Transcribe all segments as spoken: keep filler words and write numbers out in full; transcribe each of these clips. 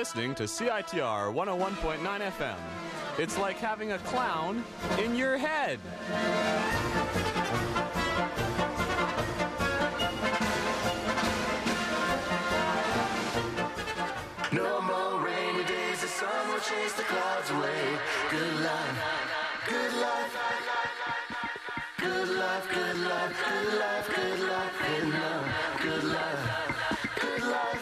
listening to C I T R one oh one point nine F M. It's like having a clown in your head. No more rainy days, the sun will chase the clouds away. Good life, good life, good life, good life, good life, good life, good love, good life, good life.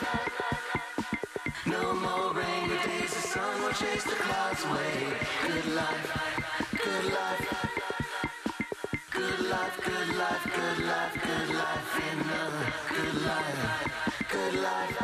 No more rainy days, the sun will chase the clouds away. Good life, good life, good life, good life, good life, good life, in love, good life, good life.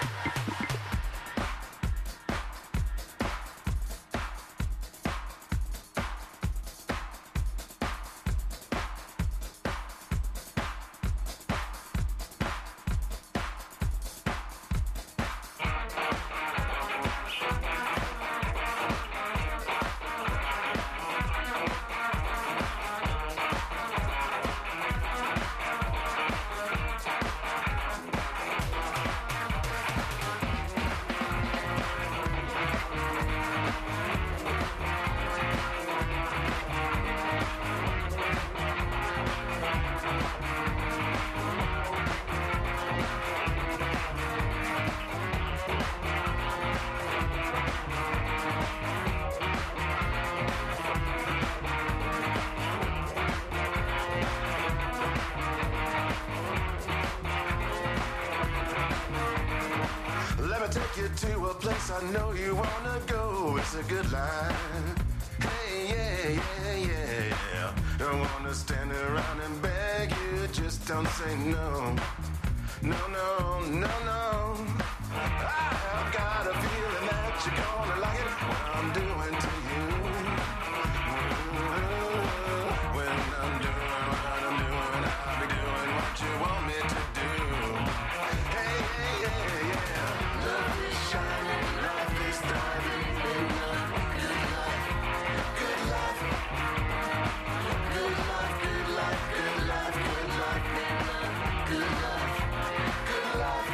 I know you wanna go, it's a good line. Hey, yeah, yeah, yeah, yeah. Don't wanna stand around and beg you, just don't say no. No, no, no, no. I've got a feeling that you're gonna like it, what I'm doing to you. When I'm doing what I'm doing, I'll be doing what you want me to do. Hey, yeah, yeah, yeah. Love is shining. Starving in love, good life, good life, good life, good life, good life, good life, in love, good life, good life.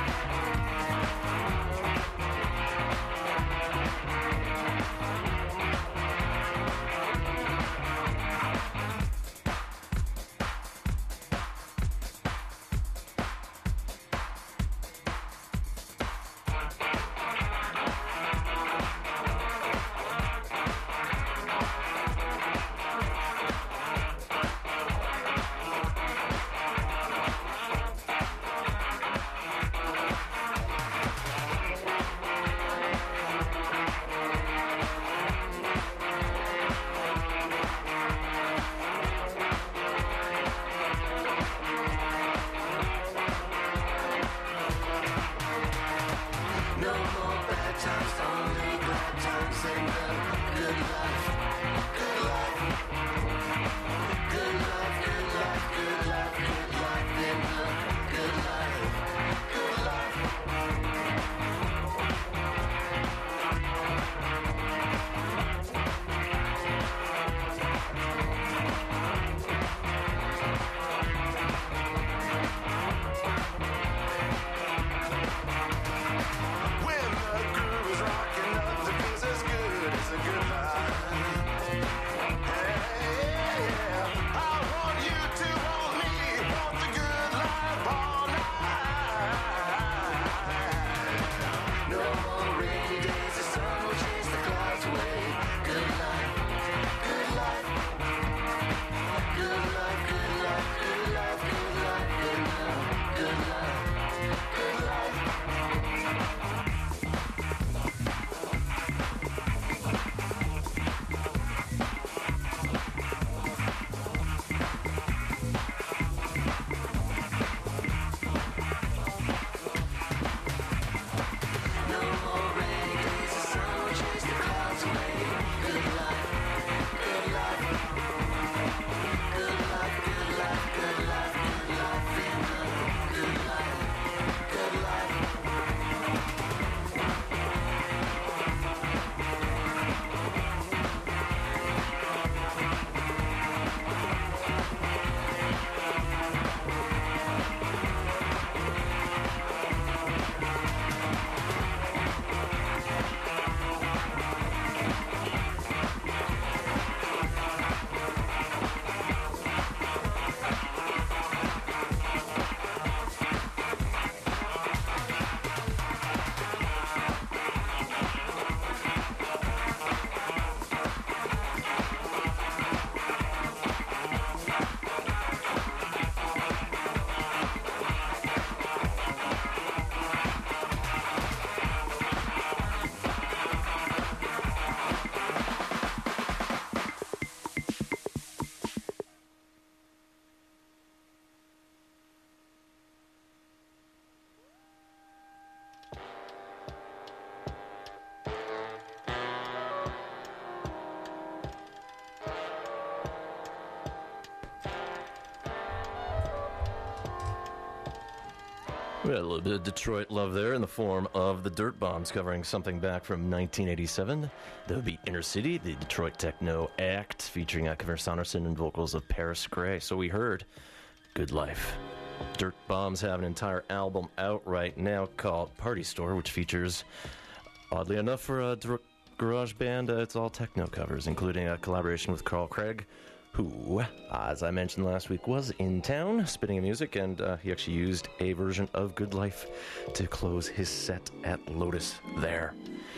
We had a little bit of Detroit love there in the form of the Dirt Bombs, covering something back from nineteen eighty-seven. That would be Inner City, the Detroit techno act, featuring uh, Kevin Saunderson and vocals of Paris Grey. So we heard Good Life. Dirt Bombs have an entire album out right now called Party Store, which features, oddly enough for a dr- garage band, uh, it's all techno covers, including a collaboration with Carl Craig, who, as I mentioned last week, was in town spitting music, and uh, he actually used a version of Good Life to close his set at Lotus there.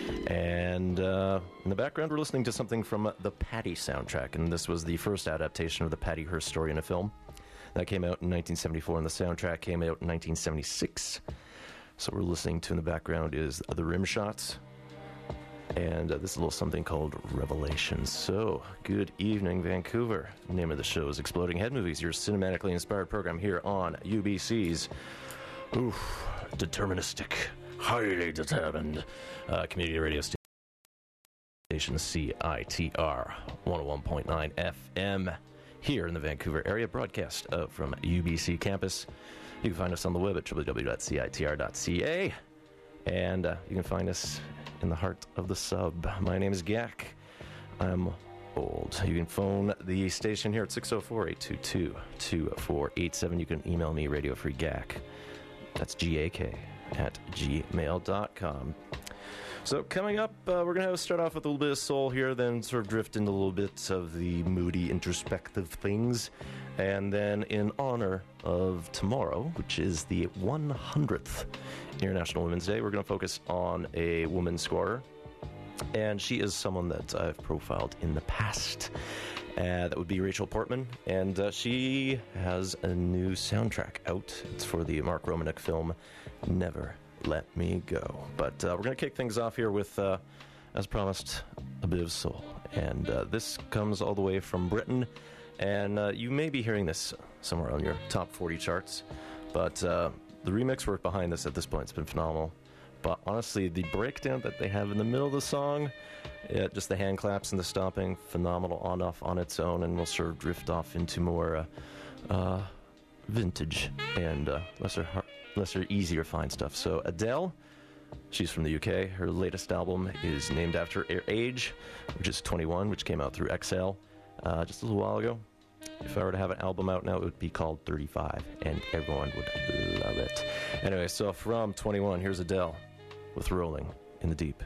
And uh, in the background, we're listening to something from the Patty soundtrack, and this was the first adaptation of the Patty Hearst story in a film. That came out in nineteen seventy-four, and the soundtrack came out in nineteen seventy-six. So what we're listening to in the background is The Rim Shots. And uh, this is a little something called Revelations. So, good evening, Vancouver. The name of the show is Exploding Head Movies, your cinematically inspired program here on U B C's oof, deterministic, highly determined uh, community radio station C I T R one oh one point nine F M here in the Vancouver area, broadcast uh, from U B C campus. You can find us on the web at w w w dot c i t r dot c a, and uh, you can find us in the heart of the sub. My name is Gak. I'm old. You can phone the station here at six oh four, eight two two, two four eight seven. You can email me, radiofreegak. That's G A K at gmail dot com. So coming up, uh, we're going to start off with a little bit of soul here, then sort of drift into a little bit of the moody, introspective things. And then in honor of tomorrow, which is the one hundredth International Women's Day, we're going to focus on a woman scorer. And she is someone that I've profiled in the past. Uh, that would be Rachel Portman. And uh, she has a new soundtrack out. It's for the Mark Romanek film, Never Let Me Go. But uh, we're going to kick things off here with, uh, as promised, a bit of soul. And uh, this comes all the way from Britain. And uh, you may be hearing this somewhere on your top forty charts. But uh, the remix work behind this at this point has been phenomenal. But honestly, the breakdown that they have in the middle of the song, yeah, just the hand claps and the stomping, phenomenal on-off on its own. And we'll sort of drift off into more uh, uh, vintage and uh, lesser, har- lesser, easier fine stuff. So Adele, she's from the U K. Her latest album is named after her age, which is twenty-one, which came out through Exhale. Uh, just a little while ago. If I were to have an album out now, it would be called thirty-five, and everyone would love it. Anyway, so from twenty-one, here's Adele with Rolling in the Deep.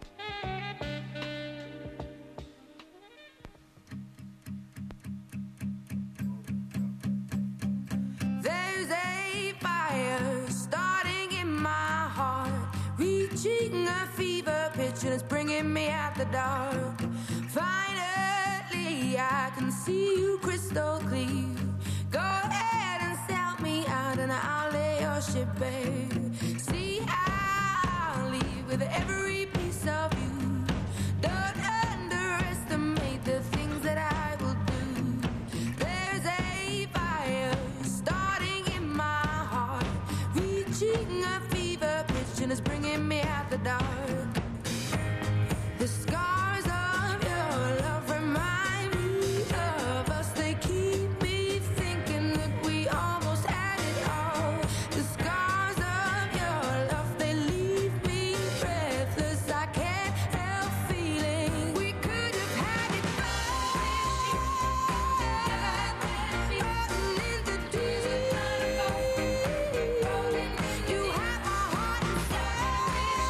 There's a fire starting in my heart, reaching a fever pitch, and it's bringing me out the dark. Finally, I can see you crystal clear. Go ahead and sell me out, and I'll lay your ship bare. See, I'll leave with every piece of you. Don't underestimate the things that I will do. There's a fire starting in my heart, reaching a fever pitch, and it's bringing me out the dark. The scars of your love remind me of us. They keep me thinking that we almost had it all. The scars of your love, they leave me breathless. I can't help feeling we could have had it all. Rolling in the deep. You have my heart and soul.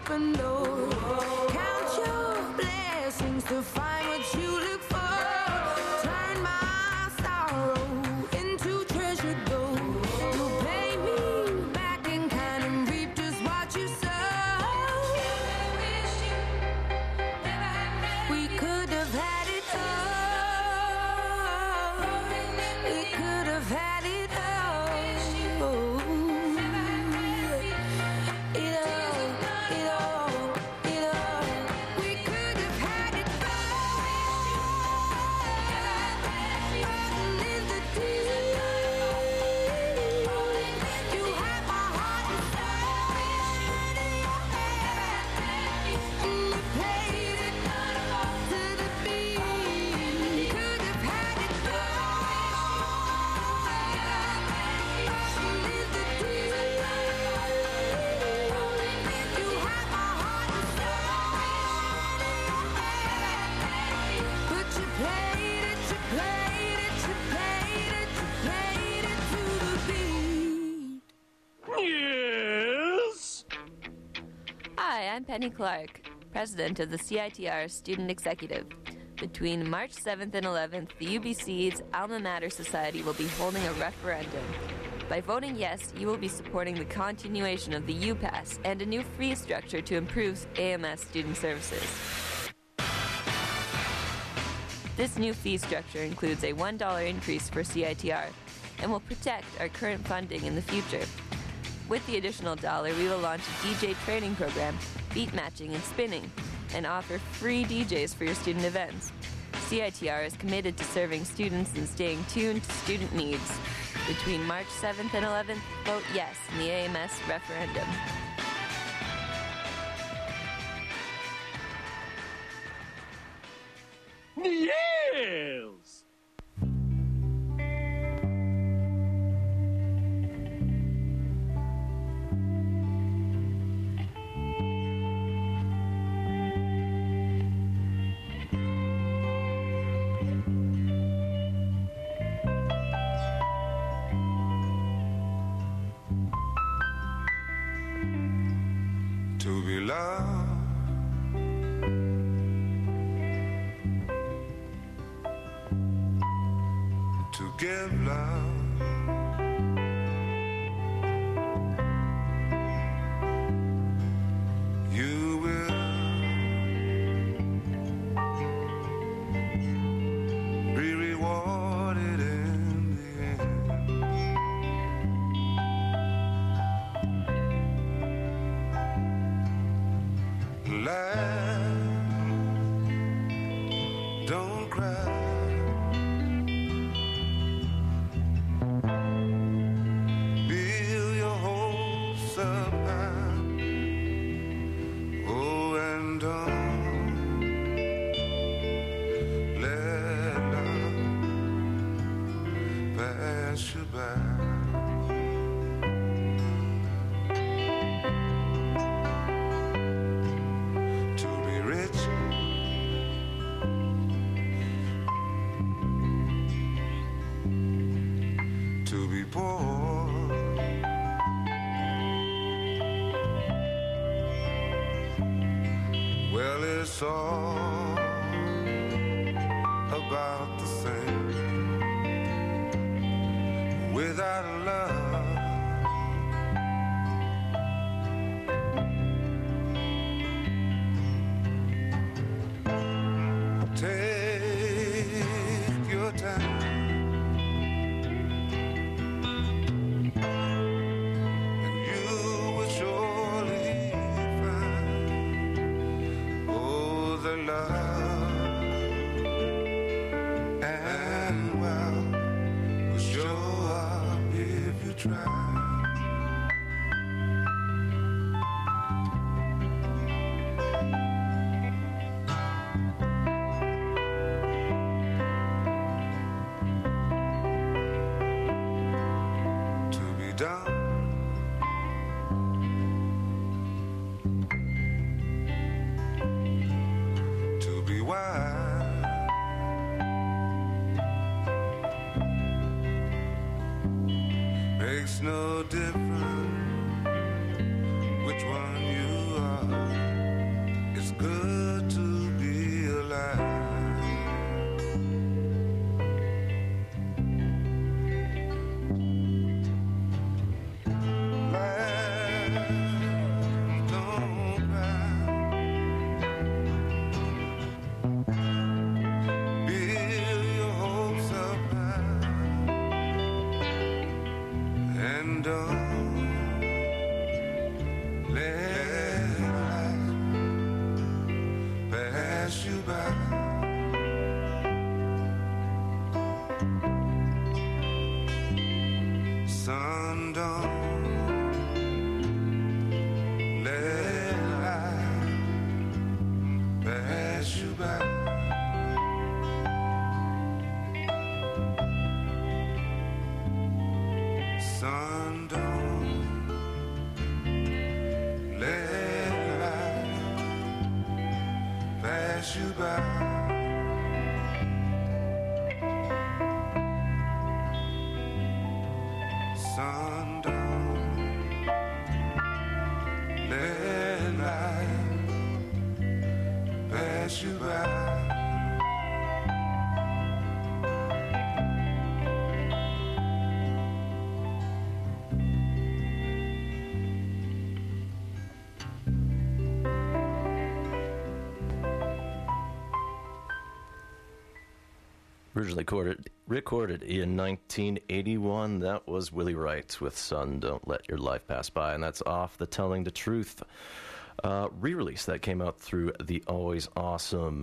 open door. Count your blessings to find what you look for. Turn my sorrow into treasure gold. You'll pay me back in kind and reap just what you sow. We could have had it all. We could have had it all. It all, it all, it all. We could have had it all. In the deep, you had my heart and soul. And you played it to the beat. Could have had it all. In the deep, you had my heart and soul. But you played it, you played it, you played it, you played it to the beat. Yes. Hi, I'm Penny Clark, president of the C I T R Student Executive. Between March seventh and eleventh, the U B C's Alma Mater Society will be holding a referendum. By voting yes, you will be supporting the continuation of the U-Pass and a new fee structure to improve A M S student services. This new fee structure includes a one dollar increase for C I T R and will protect our current funding in the future. With the additional dollar, we will launch a D J training program, beat matching and spinning, and offer free D Js for your student events. C I T R is committed to serving students and staying tuned to student needs. Between March seventh and eleventh, vote yes in the A M S referendum. Yes. To be loved, to give love, you will be rewarded in the end. Laugh, don't cry. Build your hopes up high. Oh, and don't let love pass you by. To be rich, to be poor, well, it's all about the same. Without love, take your time, and you will surely find, oh, the love and well will show up if you try. To be done, to be wise, makes no difference which one you are. pass you by. Sundown, let life pass you by. Originally recorded, recorded in nineteen eighty-one, that was Willie Wright with Son, Don't Let Your Life Pass By, and that's off the Telling the Truth uh, re-release that came out through the Always Awesome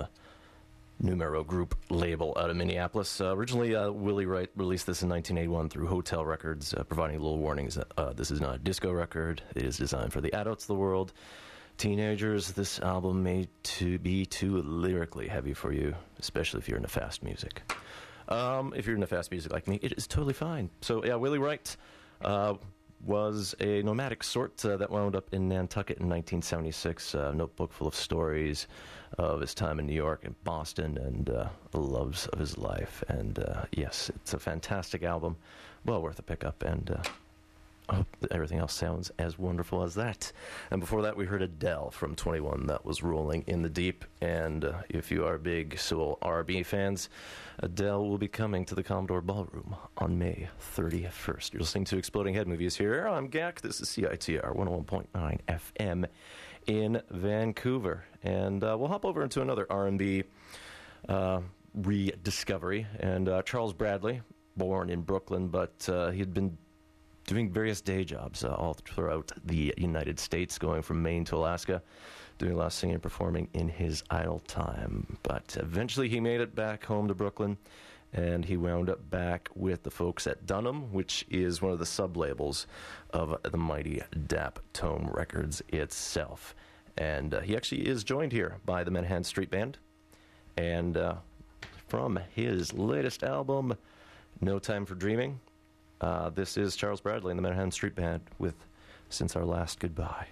Numero Group label out of Minneapolis. Uh, originally, uh, Willie Wright released this in nineteen eighty-one through Hotel Records, uh, providing little warnings that uh, this is not a disco record. It is designed for the adults of the world. Teenagers, this album may to be too lyrically heavy for you, especially if you're into fast music. Um, if you're into fast music like me, it is totally fine. So, yeah, Willie Wright uh, was a nomadic sort uh, that wound up in Nantucket in nineteen seventy-six. A notebook full of stories of his time in New York and Boston and uh, the loves of his life. And, uh, yes, it's a fantastic album. Well worth a pickup. And uh, I hope that everything else sounds as wonderful as that. And before that, we heard Adele from twenty-one. That was Rolling in the Deep. And uh, if you are big Soul R and B fans, Adele will be coming to the Commodore Ballroom on May thirty-first. You're listening to Exploding Head Movies here. I'm G A C. This is C I T R one oh one point nine F M in Vancouver. And uh, we'll hop over into another R and B uh, rediscovery. And uh, Charles Bradley, born in Brooklyn, but uh, he had been doing various day jobs uh, all throughout the United States, going from Maine to Alaska, doing a lot of singing and performing in his idle time. But eventually he made it back home to Brooklyn, and he wound up back with the folks at Dunham, which is one of the sub-labels of the mighty Daptone Records itself. And uh, he actually is joined here by the Manhattan Street Band. And uh, from his latest album, No Time for Dreaming, Uh, this is Charles Bradley and the Manhattan Street Band with Since Our Last Goodbye.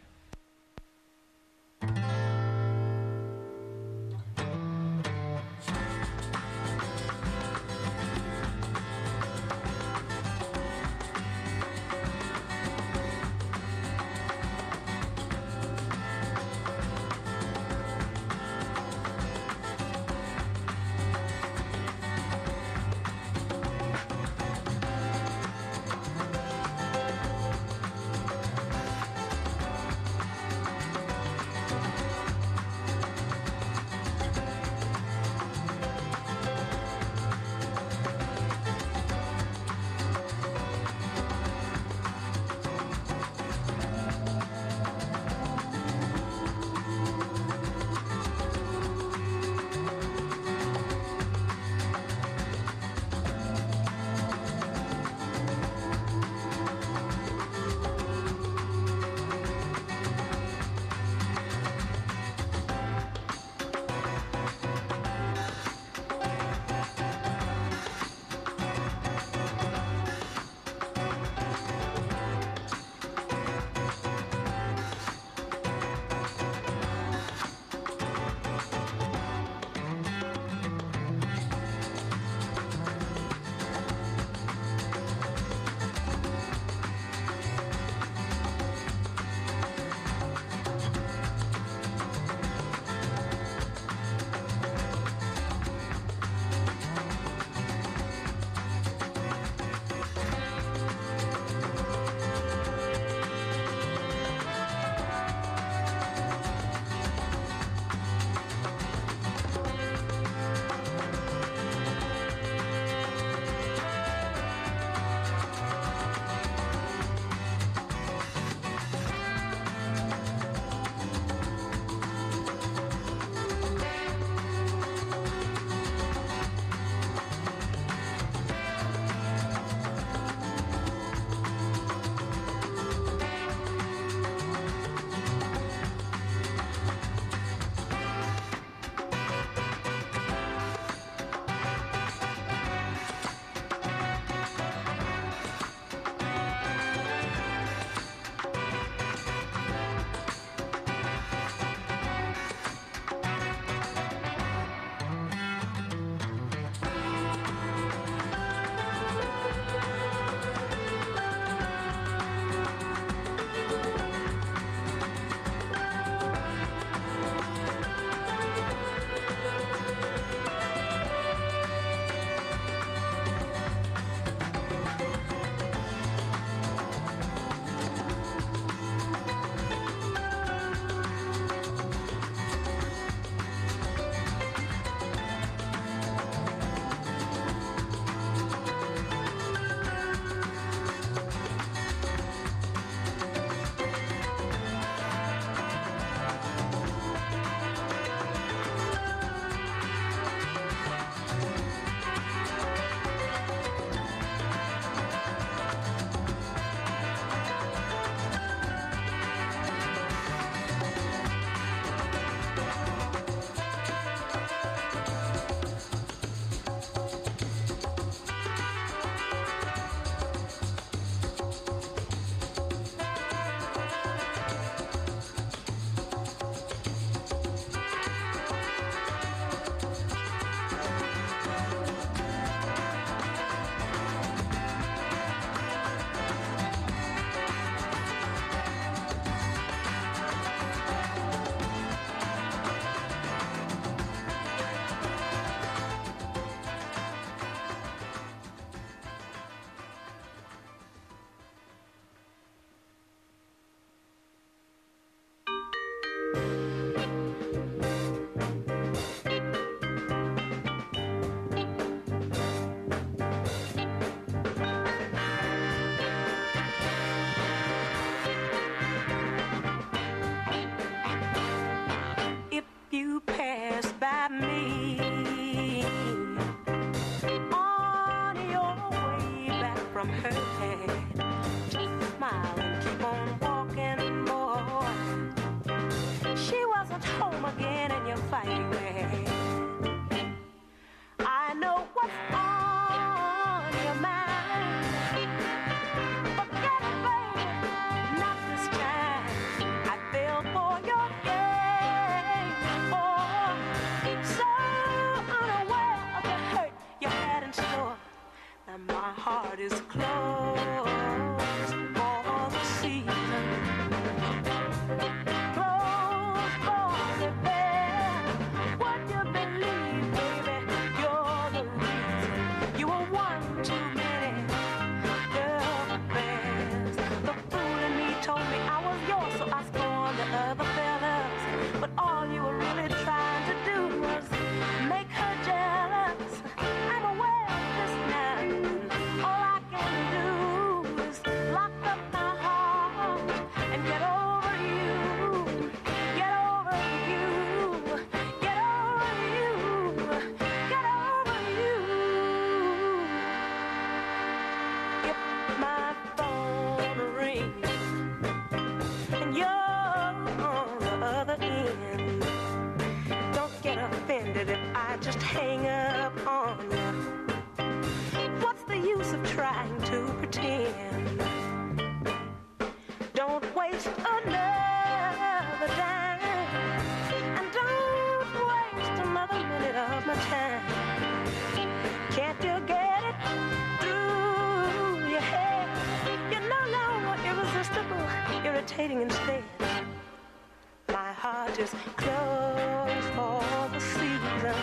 heart just closed for the season.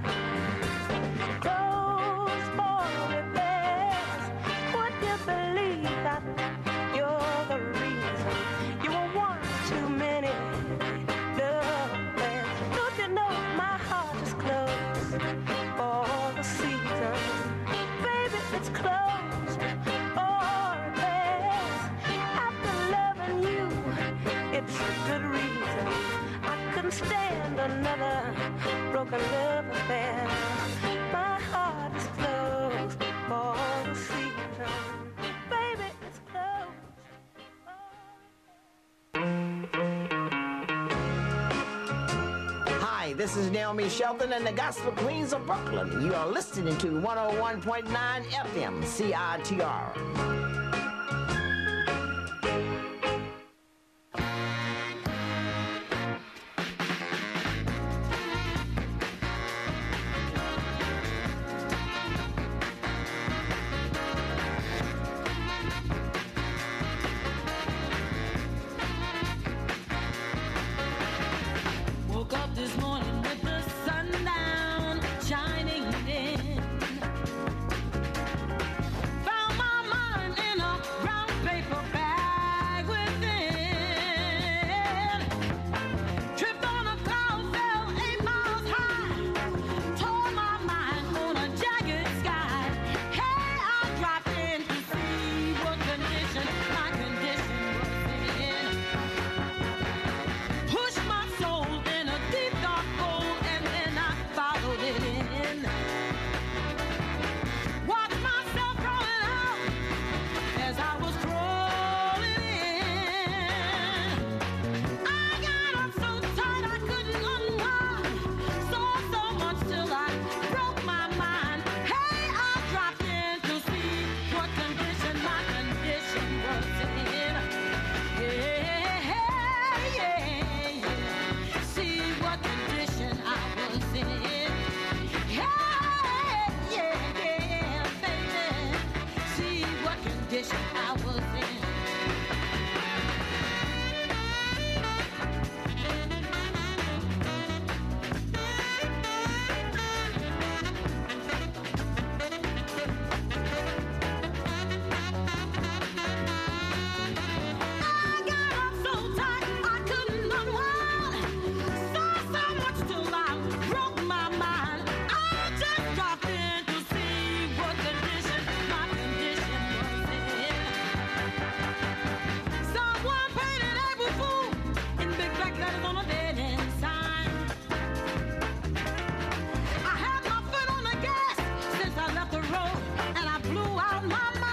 Closed for repairs. Would you believe that you're the reason? You were one too many love affairs. Don't you know my heart is closed for the season? Baby, it's closed for repairs. After loving you, it's a good reason. I couldn't stand another broken love affair. My heart is closed for the season. Baby, it's closed. Hi, this is Naomi Shelton and the Gospel Queens of Brooklyn. You are listening to one oh one point nine F M C I T R. Woke up this morning with the sun down, shining in. Found my mind in a brown paper bag within. Tripped on a cloud, fell eight miles high. Tore my mind on a jagged sky. Hey, I dropped in to see what condition my condition was in. Pushed my soul in a deep dark hole and then I followed it in. Watched myself crawling out as I was crawling in. I got up so tight I couldn't unwind. Saw so much till I broke my mind. Hey, I dropped in to see what condition my condition was in. Yeah, yeah, yeah. See what condition I was in. Yeah, yeah, yeah, baby. See what condition I was in. I got up so tight I couldn't unwind. Saw so much till I broke my mind. I just dropped in to see what condition my condition was in. Someone painted April Fool in big black letters on a dead end sign. I had my foot on the gas since I left the road, and I blew out my mind.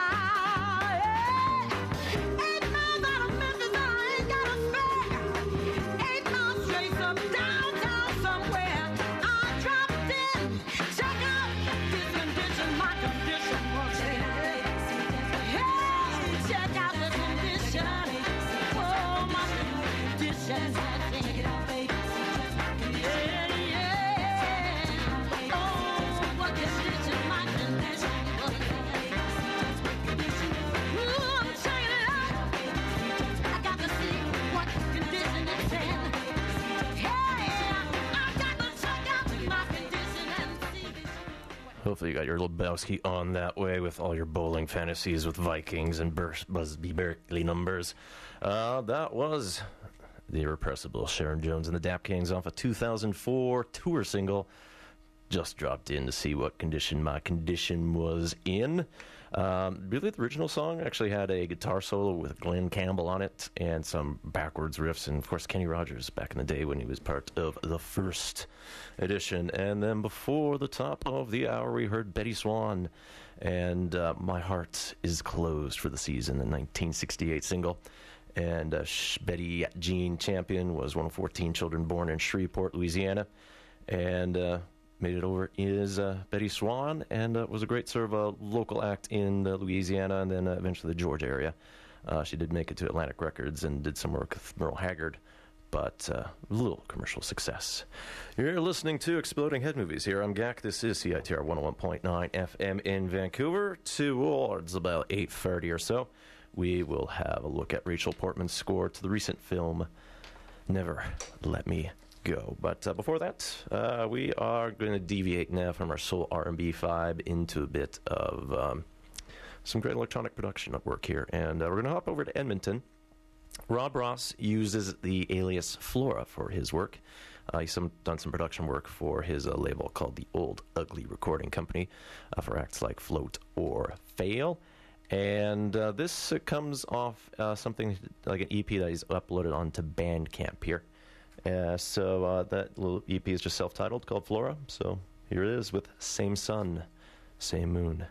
Eight miles out of Memphis, and I ain't got a spare. Eight miles straight up downtown somewhere. I dropped in, check out this condition, my condition was in. Hey, check out the condition. Oh, my condition was in. Yeah, yeah. Oh, what condition my condition was in. Ooh, I'm checking it out. I got to see what condition it's in. Yeah, I got to check out my condition and see. Hopefully you got your Lebowski on that way with all your bowling fantasies with Vikings and Bur- Busby Berkeley numbers. Uh, that was the irrepressible Sharon Jones and the Dap Kings off a two thousand four tour single. Just dropped in to see what condition my condition was in. Um, really, the original song actually had a guitar solo with Glenn Campbell on it and some backwards riffs, and of course Kenny Rogers back in the day when he was part of the first edition. And then before the top of the hour, we heard Betty Swan and uh, My Heart is Closed for the Season, the nineteen sixty-eight single. And uh, Sh- Betty Jean Champion was one of fourteen children born in Shreveport, Louisiana, and uh, made it over is uh, Betty Swan, and uh, was a great sort of a local act in uh, Louisiana and then uh, eventually the Georgia area. Uh, she did make it to Atlantic Records and did some work with Merle Haggard, but uh, little commercial success. You're listening to Exploding Head Movies here. I'm Gak. This is C I T R one oh one point nine F M in Vancouver. Towards about eight thirty or so, we will have a look at Rachel Portman's score to the recent film Never Let Me Go. But uh, before that, uh, we are going to deviate now from our soul R and B vibe into a bit of um, some great electronic production at work here. And uh, we're going to hop over to Edmonton. Rob Ross uses the alias Flora for his work. Uh, he's some, done some production work for his uh, label called the Old Ugly Recording Company uh, for acts like Float or Fail. And uh, this uh, comes off uh, something like an E P that he's uploaded onto Bandcamp here. Uh, so uh, that little E P is just self-titled, called Flora. So here it is with Same Sun, Same Moon.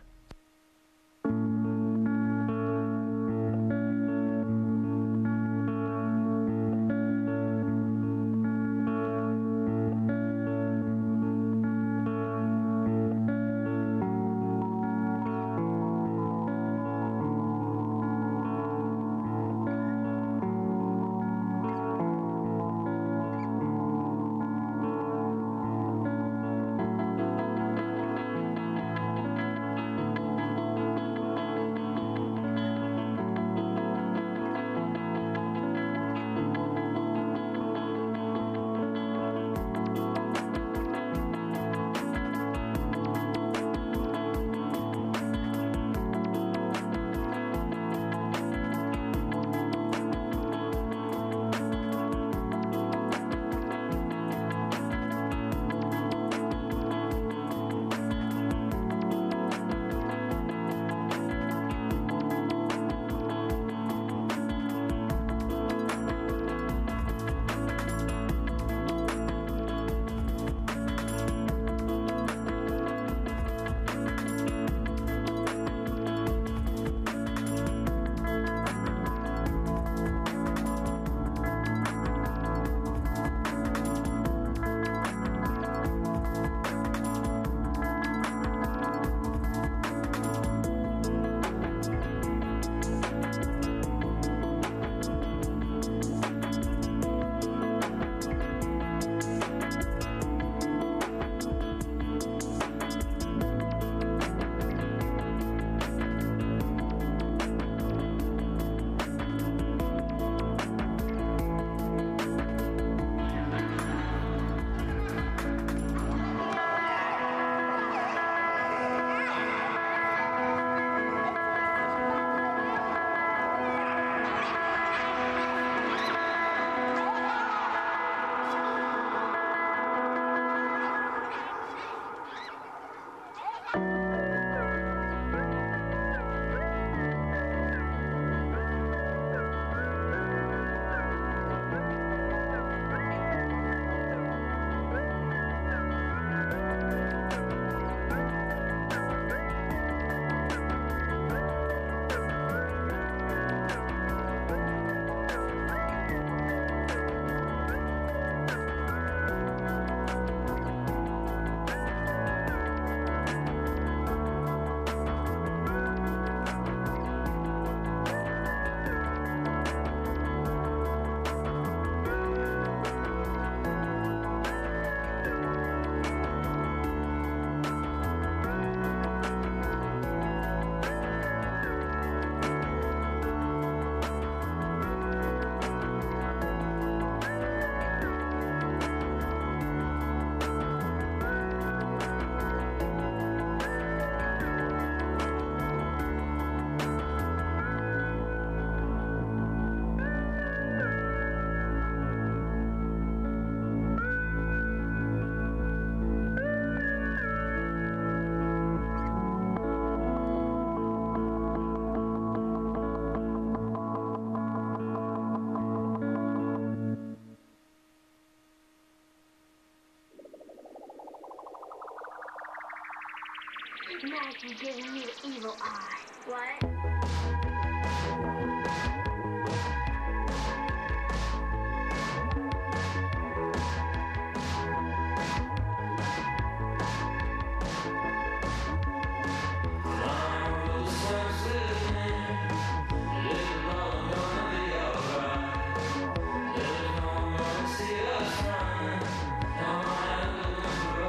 Maggie giving me the evil eye. What?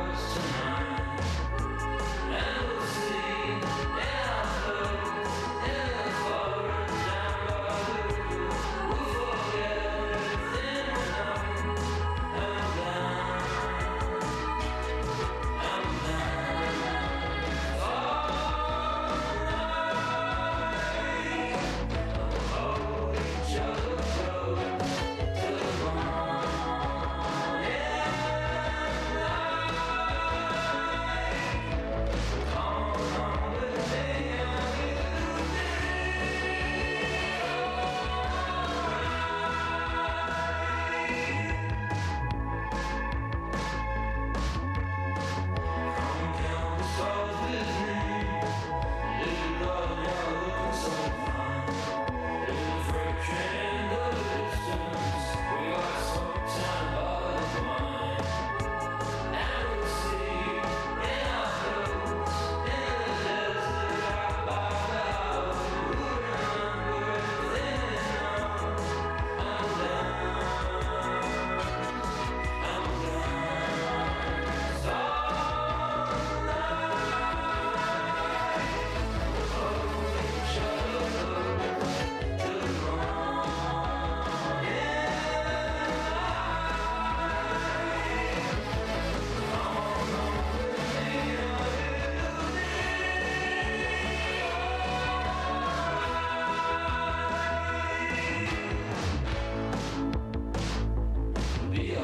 And we'll see in our clothes.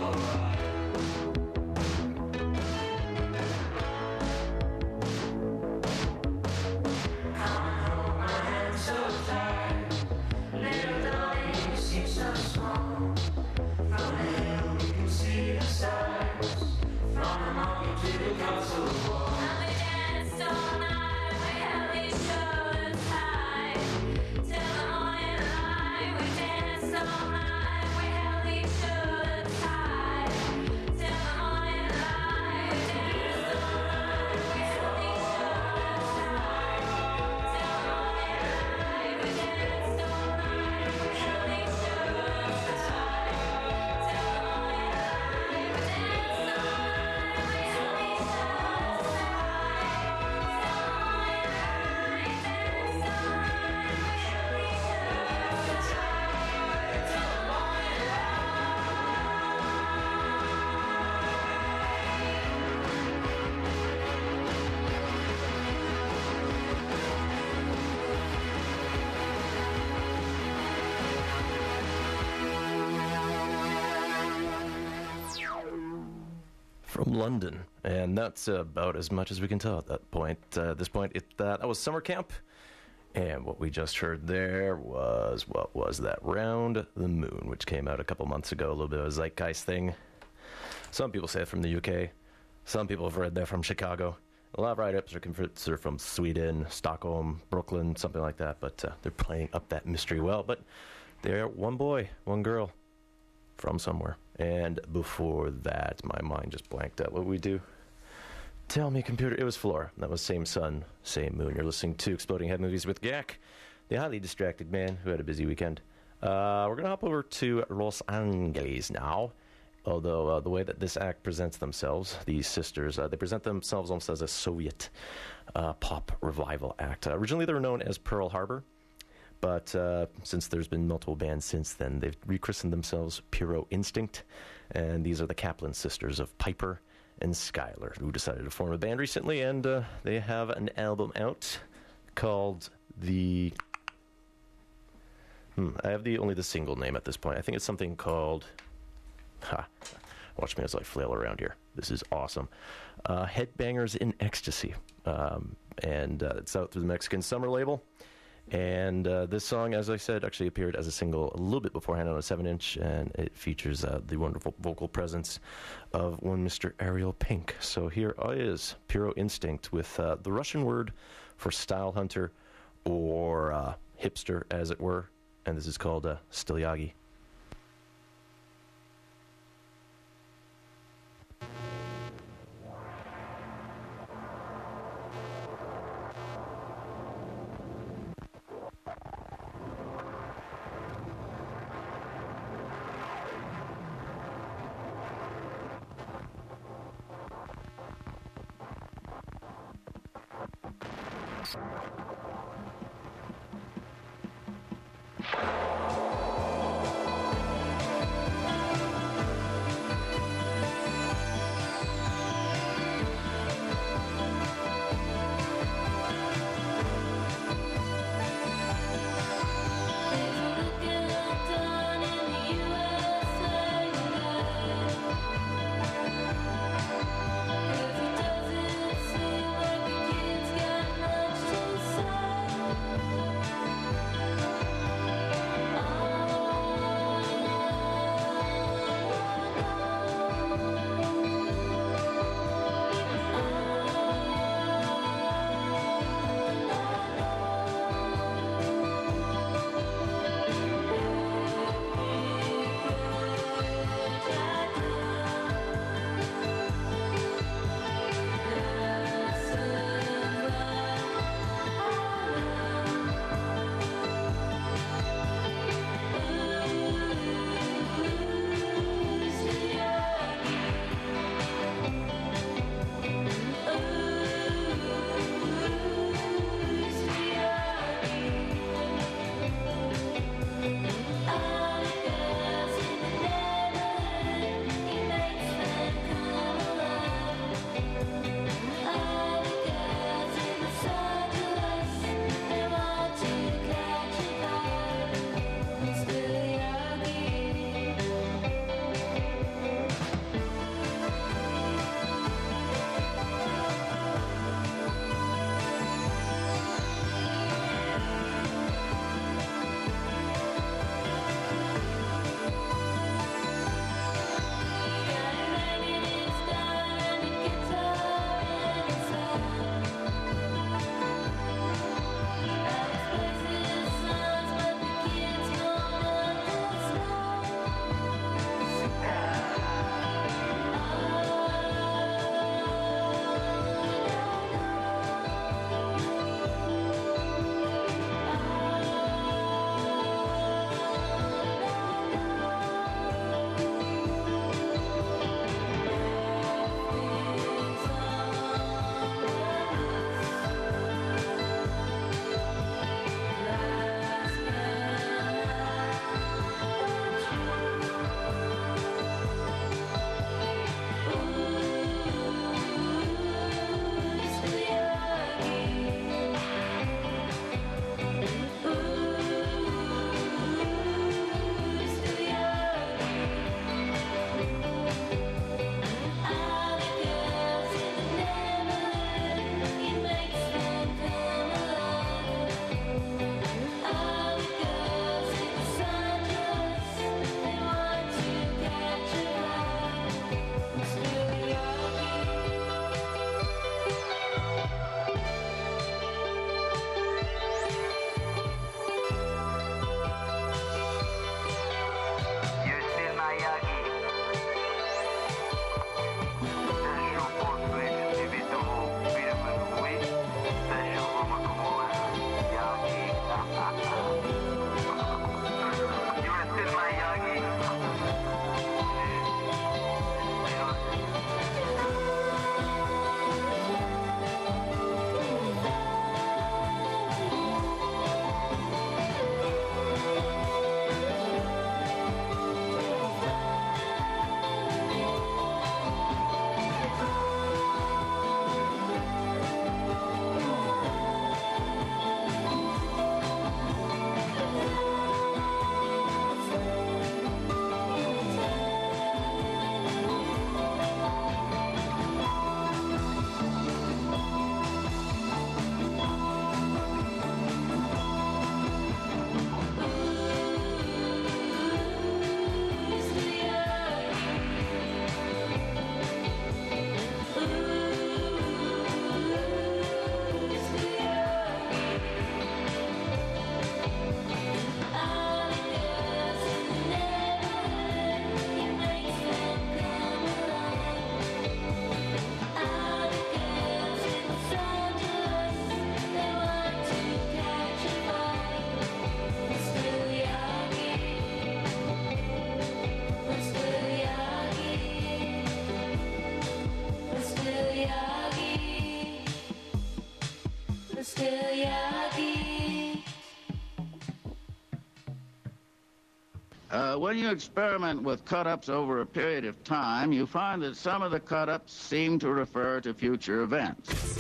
From London, and that's about as much as we can tell at that point. Uh, at this point, it, uh, that was Summer Camp, and what we just heard there was, what was that? Round the Moon, which came out a couple months ago, a little bit of a zeitgeist thing. Some people say it from the U K, some people have read that from Chicago. A lot of write-ups are considered from Sweden, Stockholm, Brooklyn, something like that, but uh, they're playing up that mystery well. But they're one boy, one girl, from somewhere. And before that, my mind just blanked out. What would we do? Tell me, computer. It was Flora. That was Same Sun, Same Moon. You're listening to Exploding Head Movies with Gak, the highly distracted man who had a busy weekend. Uh, we're going to hop over to Los Angeles now. Although uh, the way that this act presents themselves, these sisters, uh, they present themselves almost as a Soviet uh, pop revival act. Uh, originally, they were known as Pearl Harbor. But uh, since there's been multiple bands since then, they've rechristened themselves Puro Instinct. And these are the Kaplan sisters of Piper and Skylar, who decided to form a band recently. And uh, they have an album out called the... Hmm, I have the only the single name at this point. I think it's something called... Ha! Watch me as I flail around here. This is awesome. Uh, Headbangers in Ecstasy. Um, and uh, it's out through the Mexican Summer label. And uh, this song, as I said, actually appeared as a single a little bit beforehand on a seven inch, and it features uh, the wonderful vocal presence of one Mister Ariel Pink. So here is Puro Instinct with uh, the Russian word for style hunter or uh, hipster, as it were. And this is called uh, Stilyagi. when you experiment with cut-ups over a period of time, you find that some of the cut-ups seem to refer to future events.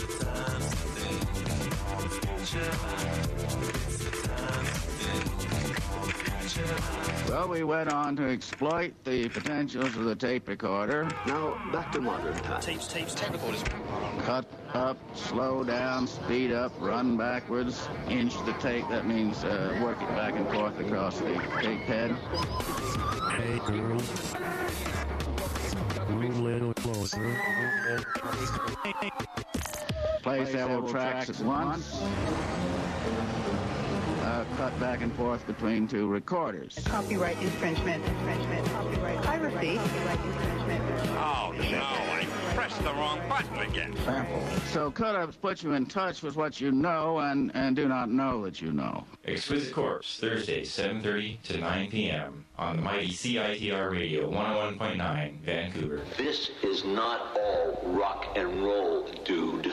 Well, we went on to exploit the potentials of the tape recorder. Now, back to modern times. Tapes, tapes, tape recorders. Cut up, slow down, speed up, run backwards, inch the tape. That means uh, work it back and forth across the tape head. Hey, girl. Move a little closer. Play several tracks at once. Uh, cut back and forth between two recorders. Copyright infringement, infringement, copyright piracy, copyright infringement. Oh, no, I pressed the wrong button again. So cut-ups put you in touch with what you know and, and do not know that you know. Exquisite Corpse, Thursday, seven thirty to nine p.m. on the mighty C I T R Radio, one oh one point nine, Vancouver. This is not all rock and roll, dude.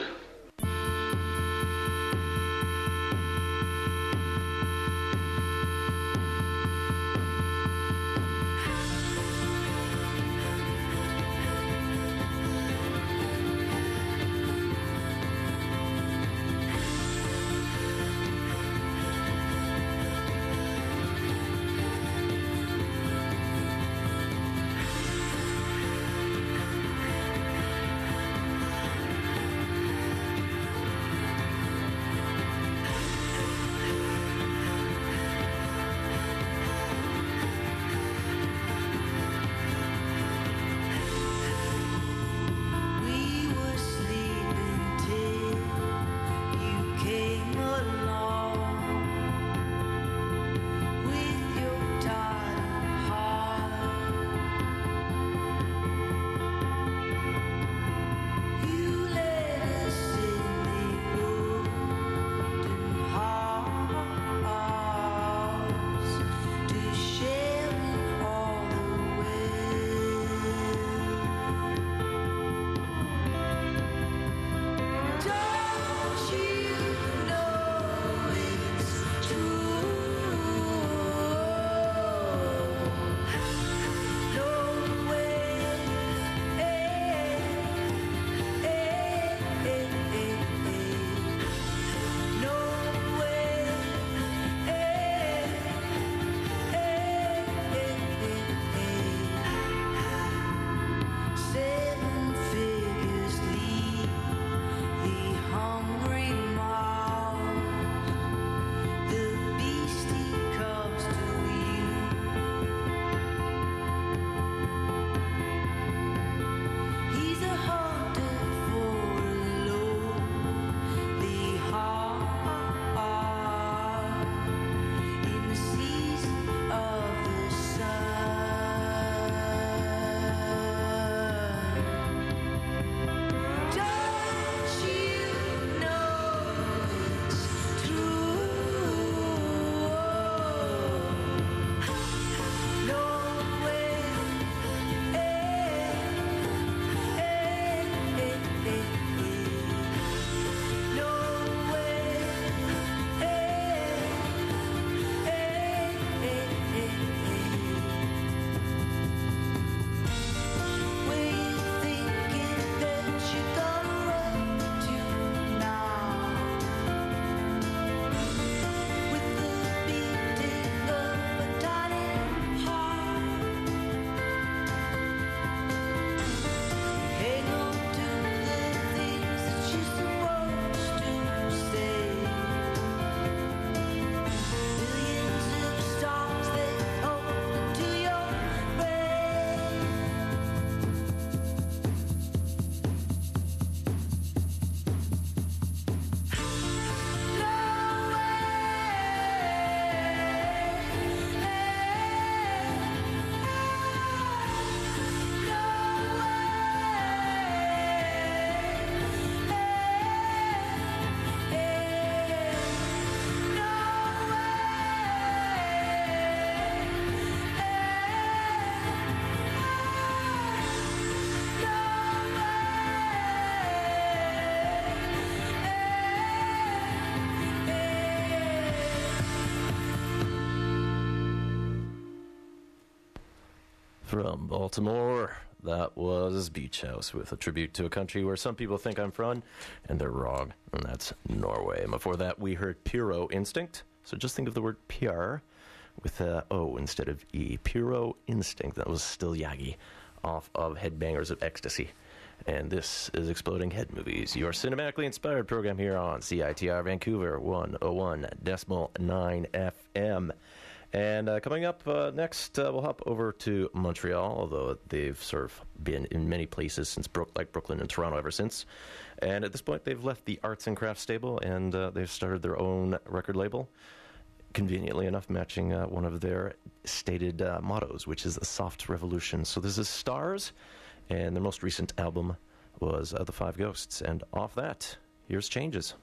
From Baltimore, that was Beach House with a tribute to a country where some people think I'm from, and they're wrong, and that's Norway. And before that, we heard Puro Instinct. So just think of the word pure with a O instead of E. Puro Instinct. That was Still Yagi off of Headbangers of Ecstasy. And this is Exploding Head Movies, your cinematically inspired program here on C I T R Vancouver one oh one point nine F M. And uh, coming up uh, next, uh, we'll hop over to Montreal, although they've sort of been in many places since Brook, like Brooklyn and Toronto ever since. And at this point, they've left the arts and crafts stable, and uh, they've started their own record label, conveniently enough matching uh, one of their stated uh, mottos, which is the soft revolution. So this is Stars, and their most recent album was uh, The Five Ghosts. And off that, here's Changes.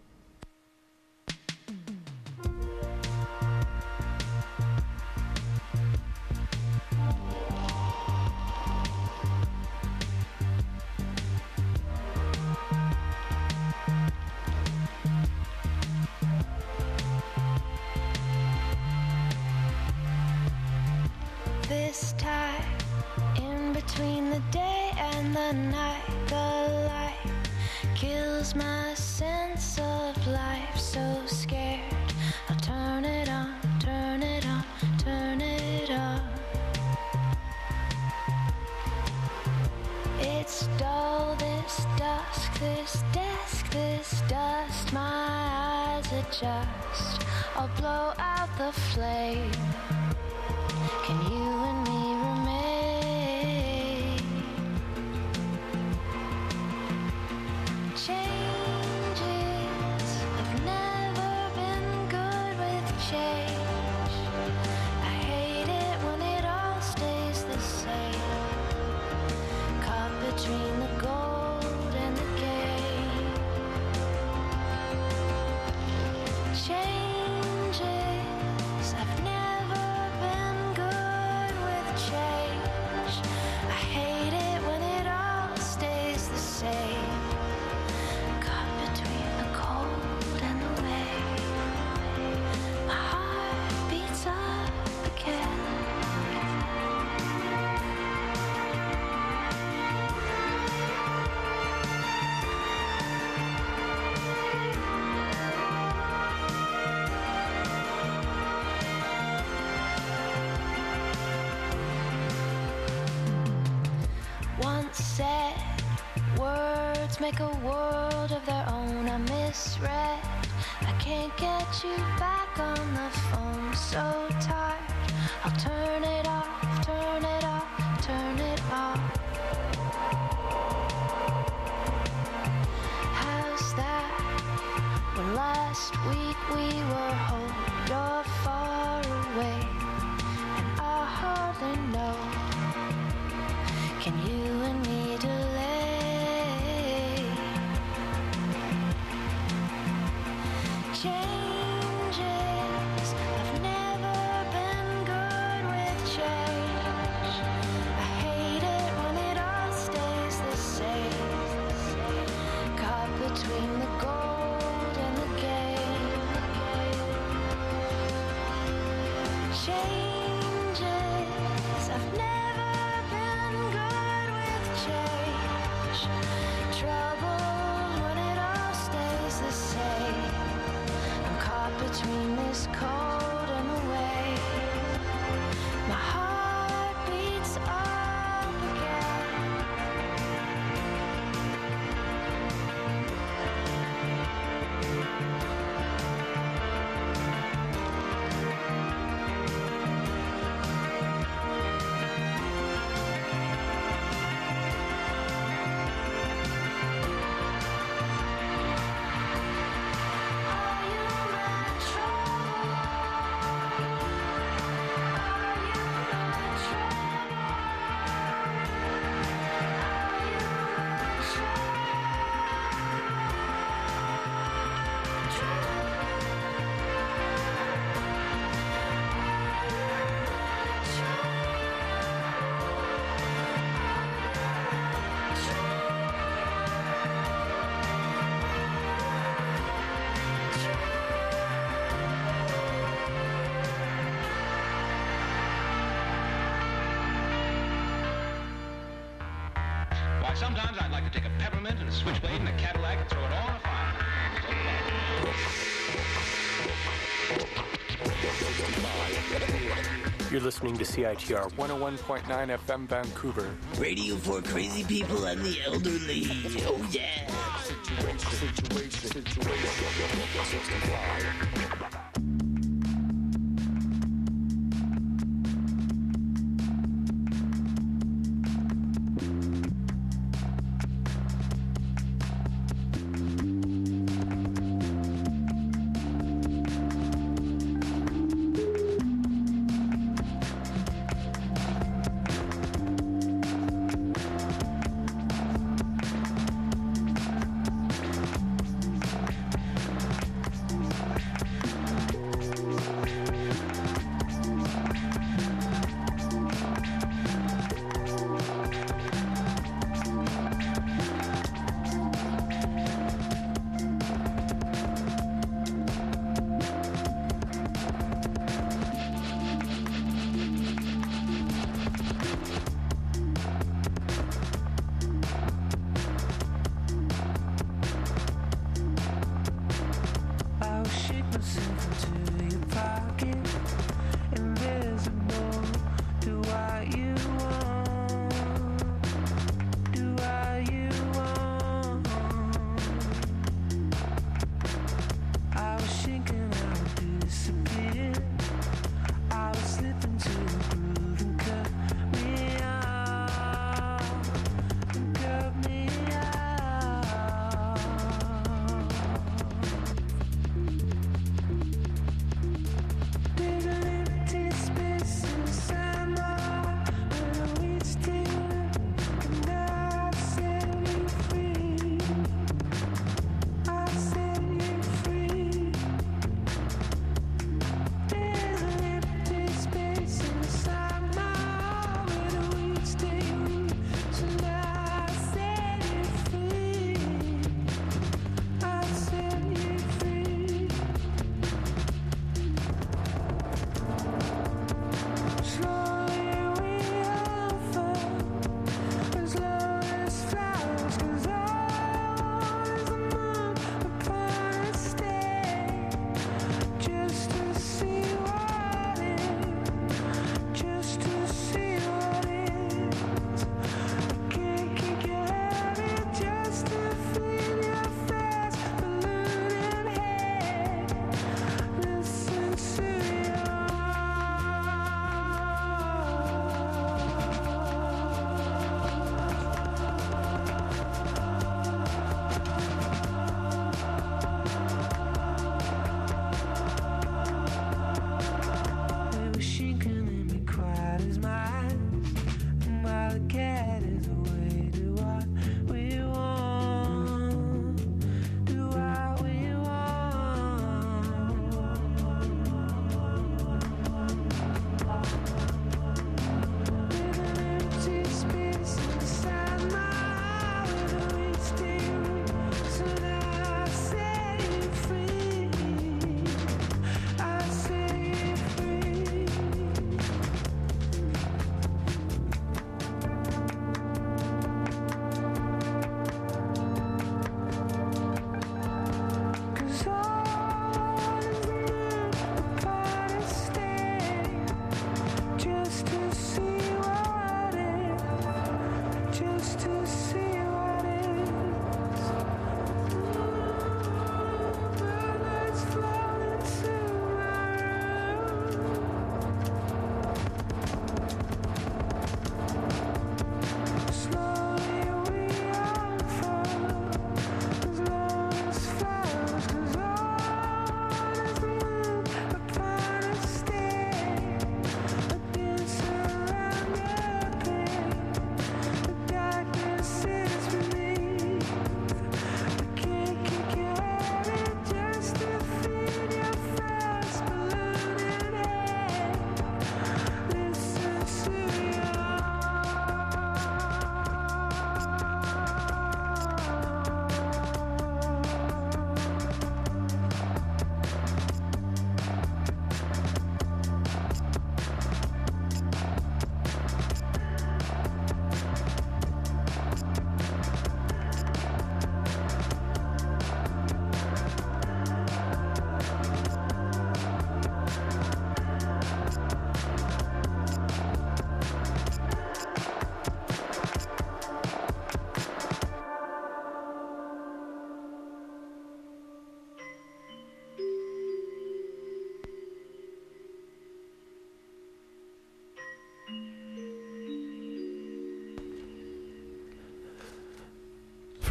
This time, in between the day and the night, the light kills my sense of life. So scared, I'll turn it on, turn it on, turn it on. It's dull, this dusk, this desk, this dust. My eyes adjust, I'll blow out the flame. Can you and me remain? Changes, I've never been good with change. I hate it when it all stays the same. Caught between the gold and the game. Changes, I've never been good with change. I hate it when it all stays the same. Caught between the cold and the wave. My heart beats up again. Once said, words make a world of their own. I misread, I can't get you back on the phone. So tired, I'll turn it off, turn it off, turn it off. How's that? When last week we were home, you're far away, and I hardly know. Can you and me delay? Changes, I've never been good with change. I hate it when it all stays the same. Caught between the gold and the game. Changes, I've never been good with change. Trouble when it all stays the same. I'm caught between this cold and the wave. My heart beats up again. Why, sometimes I'd like to take a peppermint and a switchblade and a Cadillac and throw it all in a fire. You're listening to C I T R one oh one point nine F M Vancouver. Radio for crazy people and the elderly. Oh, yeah. Situation, situation, situation, sixty-five.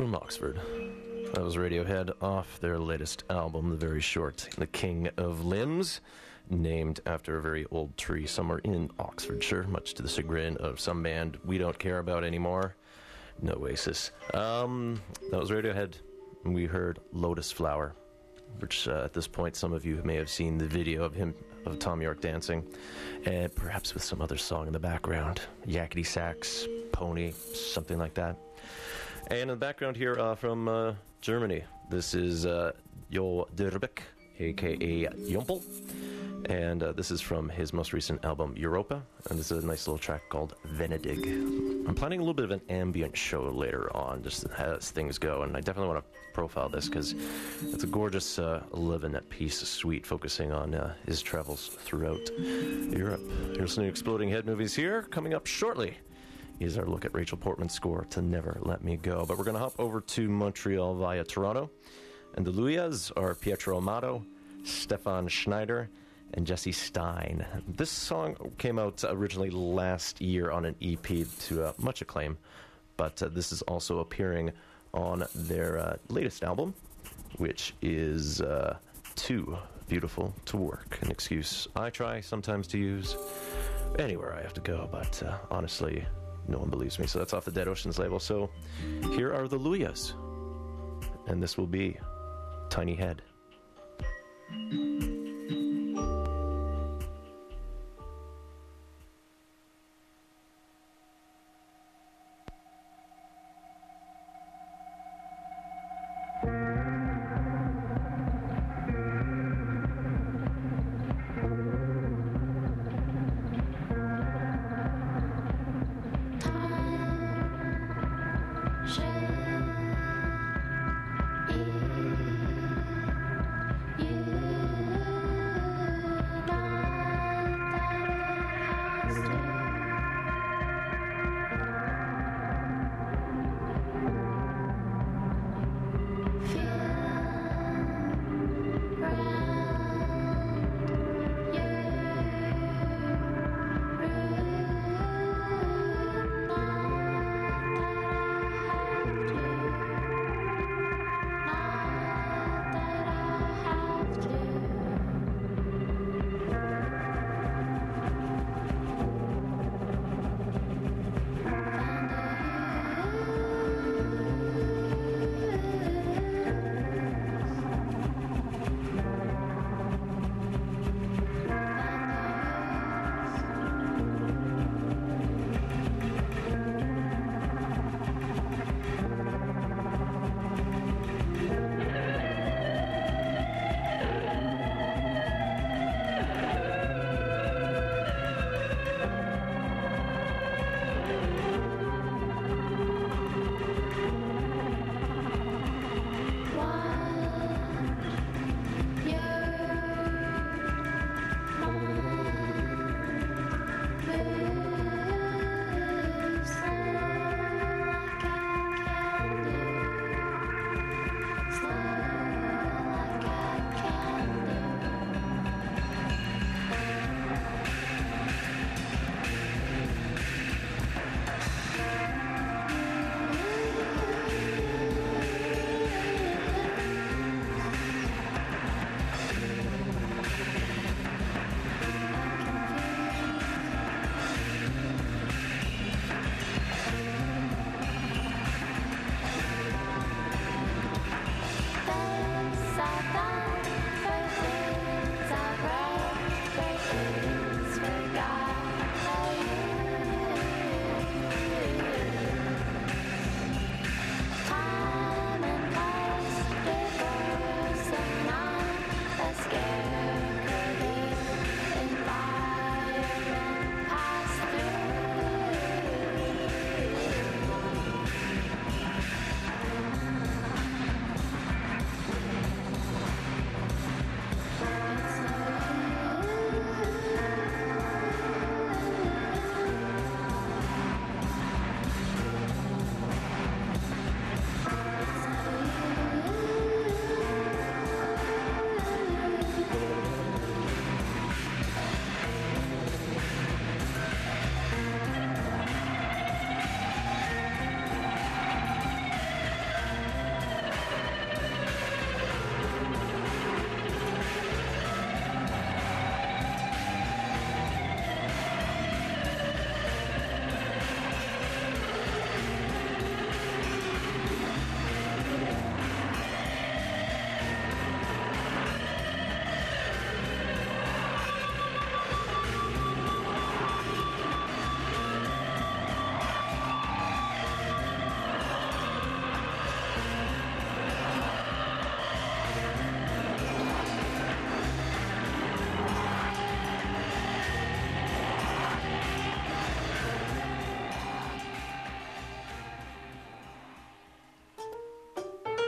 From Oxford. That was Radiohead off their latest album, the very short The King of Limbs, named after a very old tree somewhere in Oxfordshire, much to the chagrin of some band we don't care about anymore, No Oasis. Um, that was Radiohead. We heard Lotus Flower, which uh, at this point some of you may have seen the video of him, of Tom York dancing, and perhaps with some other song in the background, yakety sax, pony, something like that. And in the background here uh, from uh, Germany, this is uh, Jo Dirbeck, a k a. Jompel. And uh, this is from his most recent album, Europa. And this is a nice little track called Venedig. I'm planning a little bit of an ambient show later on, just as things go. And I definitely want to profile this because it's a gorgeous uh, eleven-piece suite focusing on uh, his travels throughout Europe. You're listening to Exploding Head Movies here. Coming up shortly is our look at Rachel Portman's score to Never Let Me Go. But we're going to hop over to Montreal via Toronto. And the Luyas are Pietro Amato, Stefan Schneider, and Jesse Stein. This song came out originally last year on an E P to uh, much acclaim, but uh, this is also appearing on their uh, latest album, which is uh, Too Beautiful to Work, an excuse I try sometimes to use anywhere I have to go, but uh, honestly, no one believes me, so that's off the Dead Oceans label. So here are the Luyas, and this will be Tiny Head. You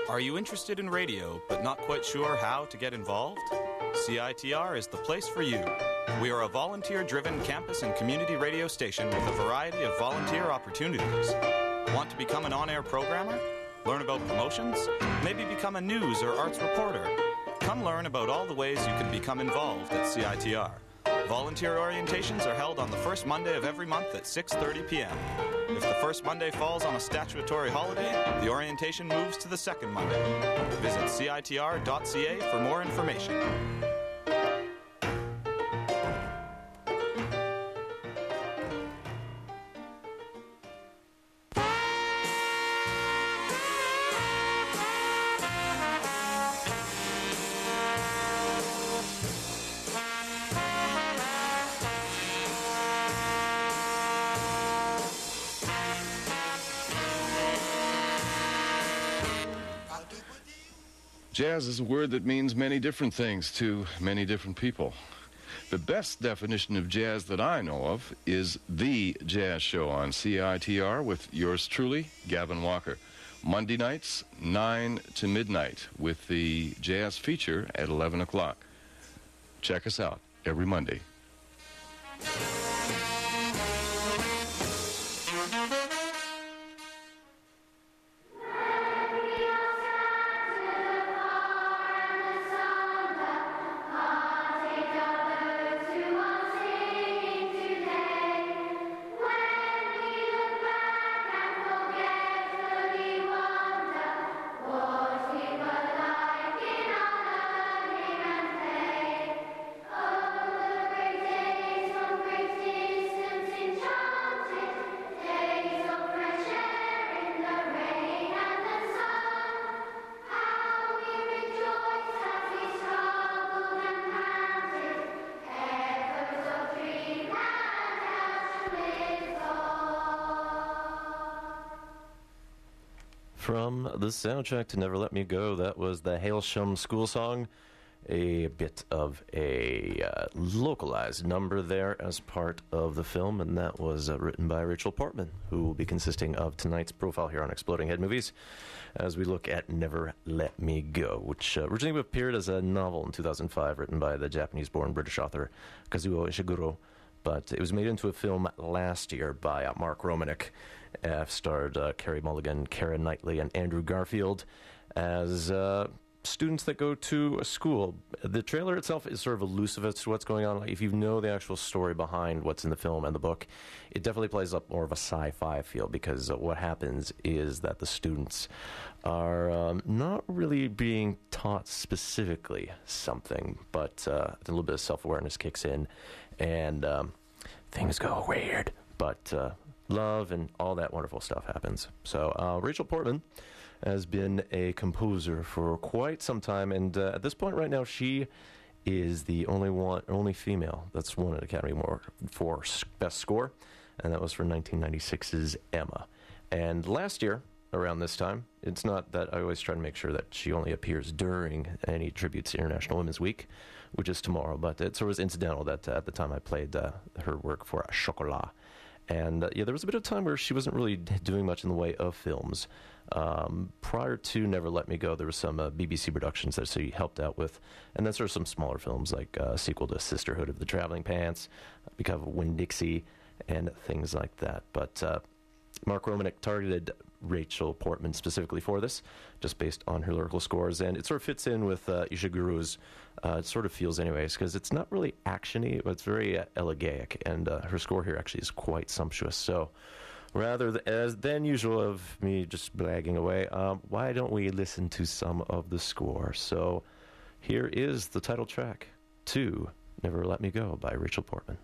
Are you interested in radio but not quite sure how to get involved? C I T R is the place for you. We are a volunteer-driven campus and community radio station with a variety of volunteer opportunities. Want to become an on-air programmer? Learn about promotions? Maybe become a news or arts reporter? Come learn about all the ways you can become involved at C I T R. Volunteer orientations are held on the first Monday of every month at six thirty p.m. If the first Monday falls on a statutory holiday, the orientation moves to the second Monday. Visit C I T R dot C A for more information. Jazz is a word that means many different things to many different people. The best definition of jazz that I know of is The Jazz Show on C I T R with yours truly, Gavin Walker. Monday nights, nine to midnight, with the jazz feature at eleven o'clock. Check us out every Monday. From the soundtrack to Never Let Me Go, that was the Hailsham School Song, a bit of a uh, localized number there as part of the film, and that was uh, written by Rachel Portman, who will be consisting of tonight's profile here on Exploding Head Movies, as we look at Never Let Me Go, which uh, originally appeared as a novel in two thousand five, written by the Japanese-born British author Kazuo Ishiguro, but it was made into a film last year by uh, Mark Romanek. Uh, starred uh, Carey Mulligan, Keira Knightley, and Andrew Garfield as uh, students that go to a school. The trailer itself is sort of elusive as to what's going on. Like, if you know the actual story behind what's in the film and the book, it definitely plays up more of a sci-fi feel, because uh, what happens is that the students are um, not really being taught specifically something, but uh, a little bit of self-awareness kicks in, and um, things go weird. But uh, love and all that wonderful stuff happens. So uh, Rachel Portman has been a composer for quite some time, and uh, at this point right now, she is the only one, only female that's won an Academy Award for Best Score, and that was for nineteen ninety-six's Emma. And last year, around this time, it's not that I always try to make sure that she only appears during any tributes to International Women's Week, which is tomorrow, but it sort of was incidental that uh, at the time I played uh, her work for Chocolat. And uh, yeah, there was a bit of time where she wasn't really doing much in the way of films. Um, prior to Never Let Me Go, there were some uh, B B C productions that she helped out with, and then sort of some smaller films like uh, a sequel to Sisterhood of the Traveling Pants, because of Winn-Dixie, and things like that. But uh, Mark Romanek targeted Rachel Portman specifically for this, just based on her lyrical scores, and it sort of fits in with uh, Ishiguro's, uh, it sort of feels anyways, because it's not really action-y, but it's very uh, elegaic, and uh, her score here actually is quite sumptuous. So rather th- as than usual of me just blagging away, um, why don't we listen to some of the score? So here is the title track to Never Let Me Go by Rachel Portman.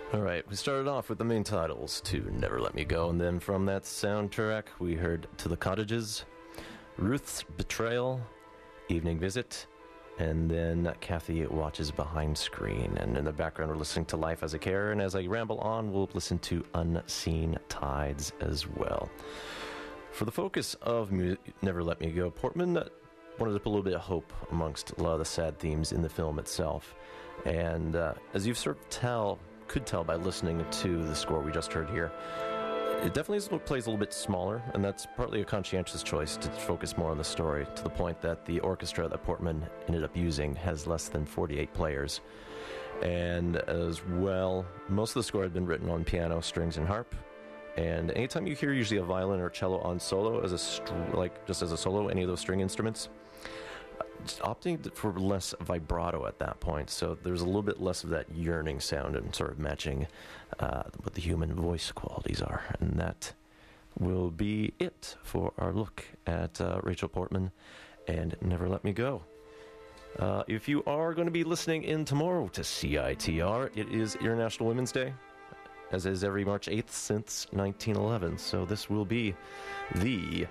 All right, we started off with the main titles to Never Let Me Go, and then from that soundtrack, we heard To the Cottages, Ruth's Betrayal, Evening Visit, and then Kathy Watches Behind Screen. And in the background, we're listening to Life as a Care, and as I ramble on, we'll listen to Unseen Tides as well. For the focus of mu- Never Let Me Go, Portman wanted to put a little bit of hope amongst a lot of the sad themes in the film itself. And uh, as you've sort of tell... could tell by listening to the score we just heard here, it definitely is, plays a little bit smaller, and that's partly a conscientious choice to focus more on the story, to the point that the orchestra that Portman ended up using has less than forty-eight players. And as well, most of the score had been written on piano, strings, and harp. And anytime you hear usually a violin or cello on solo, as a str- like just as a solo, any of those string instruments, just opting for less vibrato at that point, so there's a little bit less of that yearning sound and sort of matching uh, what the human voice qualities are. And that will be it for our look at uh, Rachel Portman and Never Let Me Go. Uh, if you are going to be listening in tomorrow to C I T R, it is International Women's Day, as is every March eighth since nineteen eleven, so this will be the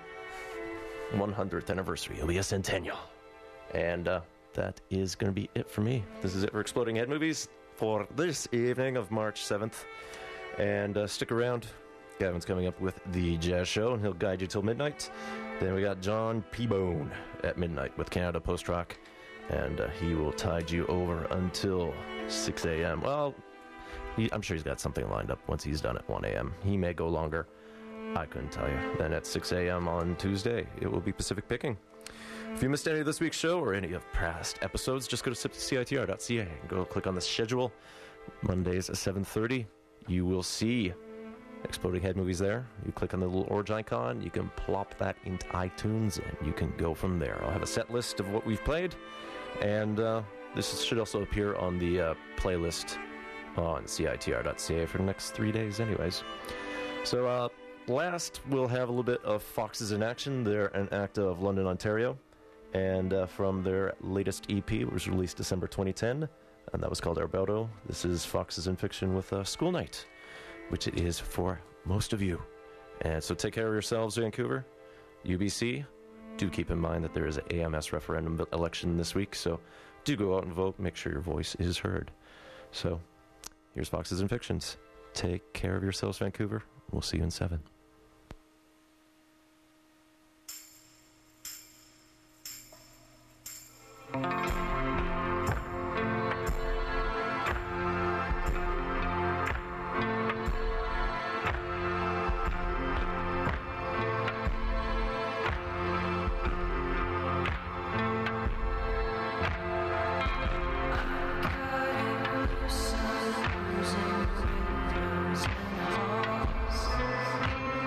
one hundredth anniversary. It'll be a centennial. And uh, that is going to be it for me. This is it for Exploding Head Movies for this evening of March seventh. And uh, stick around. Gavin's coming up with the Jazz Show, and he'll guide you till midnight. Then we got John P-Bone at midnight with Canada Post Rock. And uh, he will tide you over until six a.m. Well, he, I'm sure he's got something lined up once he's done at one a.m. He may go longer. I couldn't tell you. Then at six a.m. on Tuesday, it will be Pacific Picking. If you missed any of this week's show or any of past episodes, just go to C I T R dot C A and go click on the schedule. Mondays at seven thirty, you will see Exploding Head Movies there. You click on the little orange icon, you can plop that into iTunes, and you can go from there. I'll have a set list of what we've played, and uh, this should also appear on the uh, playlist on C I T R dot C A for the next three days anyways. So, uh, last, we'll have a little bit of Foxes in Action. They're an act of London, Ontario. And uh, from their latest E P, which was released December twenty ten, and that was called Arbaldo. This is Foxes in Fiction with uh, School Night, which it is for most of you. And so take care of yourselves, Vancouver. U B C, do keep in mind that there is an A M S referendum election this week, so do go out and vote. Make sure your voice is heard. So here's Foxes in Fictions. Take care of yourselves, Vancouver. We'll see you in seven. Sun, losing windows and halls.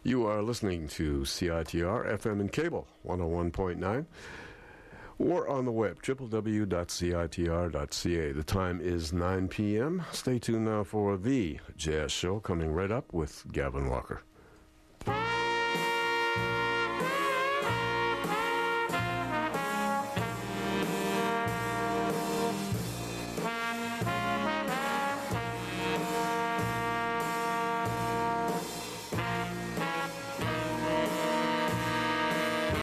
You are listening to C I T R F M and cable, one oh one point nine, or on the web, w w w dot c i t r dot c a. The time is nine p m Stay tuned now for the Jazz Show, coming right up with Gavin Walker.